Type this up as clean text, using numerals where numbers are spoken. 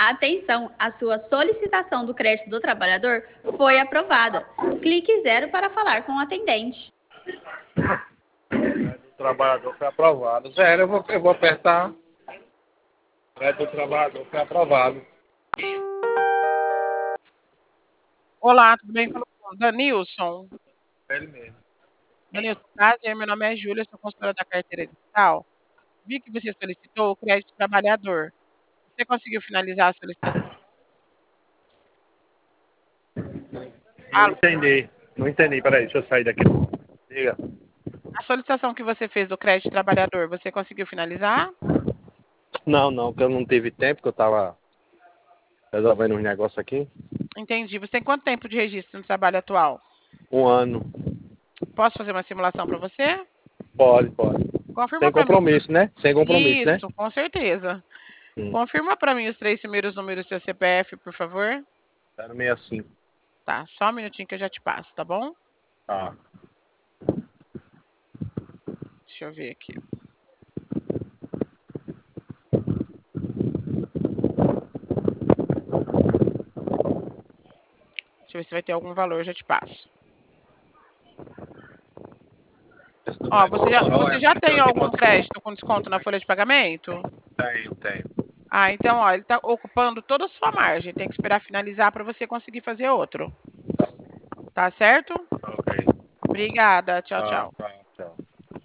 Atenção, a sua solicitação do crédito do trabalhador foi aprovada. Clique 0 para falar com o atendente. O trabalhador foi aprovado. 0, eu vou apertar. O crédito do trabalhador foi aprovado. Olá, tudo bem? Falo com o Danilson. Ele mesmo. Danilson, prazer, meu nome é Júlia, sou consultora da carteira digital. Vi que você solicitou o crédito trabalhador. Você conseguiu finalizar a solicitação? Não entendi. Não entendi. Peraí, deixa eu sair daqui. Diga. A solicitação que você fez do crédito trabalhador, você conseguiu finalizar? Não, porque eu não tive tempo, que eu tava resolvendo uns negócios aqui. Entendi. Você tem quanto tempo de registro no trabalho atual? 1 ano. Posso fazer uma simulação para você? Pode. Confirma Sem para mim. compromisso, né? Sem compromisso, né? Isso, com certeza. Hum. Confirma para mim os 3 primeiros números do seu CPF, por favor. 065. Tá, só um minutinho que eu já te passo, tá bom? Tá. Deixa eu ver aqui. Deixa eu ver se vai ter algum valor, eu já te passo. Ó, você já tem algum crédito com desconto na folha de pagamento? Tenho. Ah, então, ó, ele tá ocupando toda a sua margem. Tem que esperar finalizar para você conseguir fazer outro. Tá certo? Ok. Obrigada. Tchau, tchau.